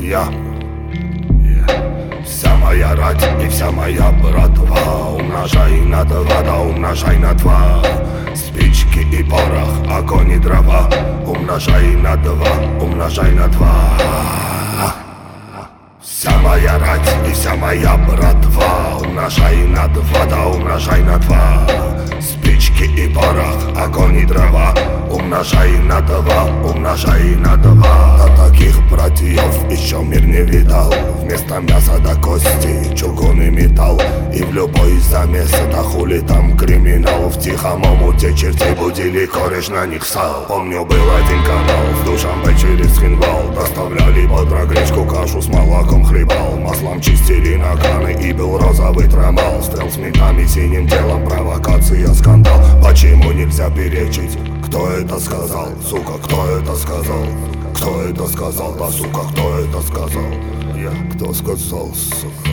я. Вся моя рать и вся моя братва, умножай на два, да умножай на два. Спички и порох, огонь и дрова, умножай на два, умножай на два. Вся моя рать и вся моя братва, умножай на два, да умножай на два. Спички и порох, огонь и дрова, умножай на два, умножай на два. Да таких братьев еще мир не видал. Вместо мяса до кости чугун и металл. И в любой замес, да хули там криминал. В тихом омуте чертей будили, кореш на них сал. Помню, был один канал, в Душанбе через Хинвал. Доставляли под гречку, кашу с молоком хлебал. Маслом чистили наганы и был розовый трамал. Стрел с ментами, синим телом, провокация, скандал. Почему нельзя перечить? Кто это сказал? Сука, кто это сказал? Кто это сказал? Да, сука, кто это сказал? Я. Кто сказал, сука?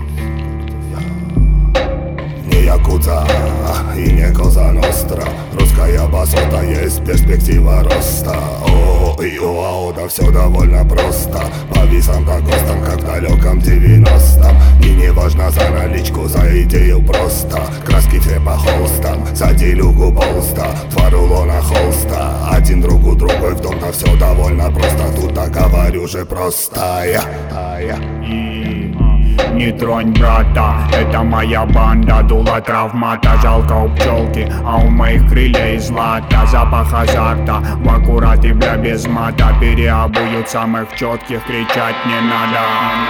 Не якудза и не коза ностра. Русская басота, есть перспектива роста. О и ОАО, да все довольно просто. По висам да ГОСТам, как в далеком 90-м. И не важно за наличку, за идею просто. Краски все по холстам, за делюгу полста. Два рулона холста, один другу другой в дом. Да все довольно просто, тут так говорю же просто я. Не тронь брата, это моя банда. Дуло травмата, жалко у пчелки, а у моих крылья из злата. Запах азарта, в аккурат и бля без мата. Переобуют самых четких, кричать не надо.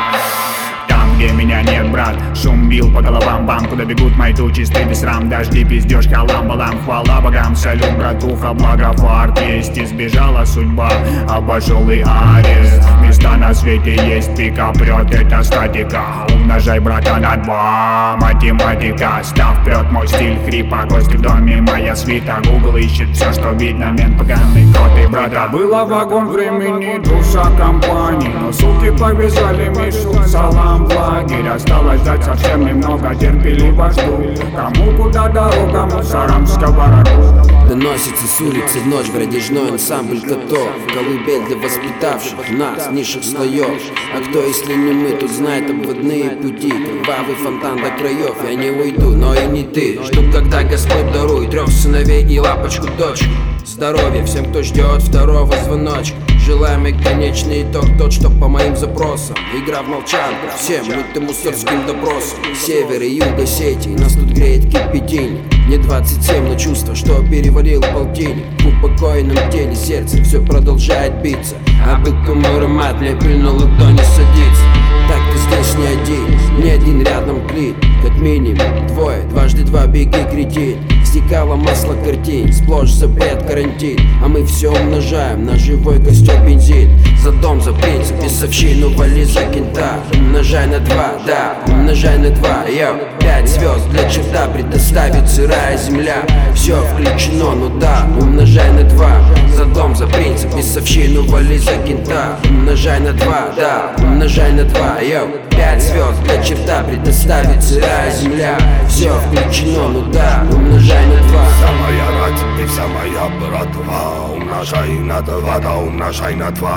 Там, где меня нет, брат, шум бил по головам бам. Куда бегут мои тучи, стыд и срам. Дожди, пиздеж, халам-балам, хвала богам. Салют, братуха, благо фарт есть. Избежала судьба, обошел и арест. Места на свете есть, пика прет, это статика. Умножай, брата, на два, математика. Став прет мой стиль хрипа, гости в доме, моя свита. Гугл ищет все, что видно, мент поганый кот и брата. Было вагон времени, душа компании. Но суки повязали Мишу, салам в лагерь. Осталось ждать совсем немного, терпеливо жду. Кому куда дорога, мусорам в сковороду. Доносится с улицы в ночь градежной ансамбль котов. Колыбель для воспитавших нас низших слоев. А кто, если не мы, тут знает обводные пути. Кровавый фонтан до краев, я не уйду, но и не ты. Жду, когда Господь дарует 3 сыновей и лапочку дочку. Здоровья всем, кто ждет второго звоночка. Желаемый конечный итог тот, что по моим запросам. Игра в молчанку, всем лютым мусорским допросам. Север и юг Осетии, нас тут греет кипятильник. Мне 27, но чувство, что перевалил полтинник. В упокоенном теле сердце все продолжает биться. А бык мой аромат мне прильнул, кто не садится. Так ты здесь не один, ни один рядом клин. Как минимум двое, дважды два беги кретин. Стекало масло картин, сплошь запрет карантин. А мы все умножаем на живой костер бензин. За дом, за принцип, бесовщину вали за кента. Умножай на 2, да, умножай на 2, йоу. 5 звезд для черта предоставит сырая земля. Все включено, ну да, умножай на 2. За дом, за принцип, бесовщину вали за кента. Умножай на 2, да, умножай на 2, йоу. 5 звезд для черта предоставит сырая земля. Все включено, ну да, умножай на 2. Вся моя рать и вся моя братва, умножай на 2, да умножай на 2.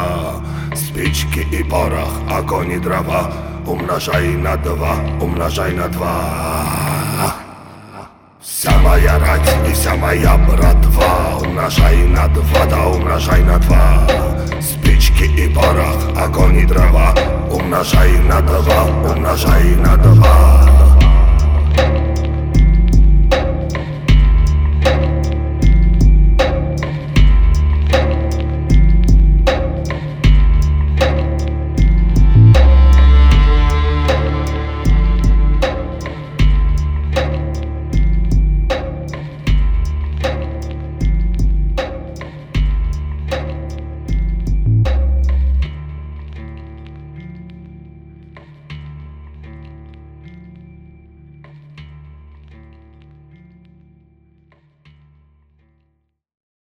Спички и порох, огонь и дрова, умножай на 2, умножай на 2. Вся моя рать и вся моя братва, умножай на 2, да умножай на 2. Спички и порох, огонь и дрова, умножай на 2, умножай на 2.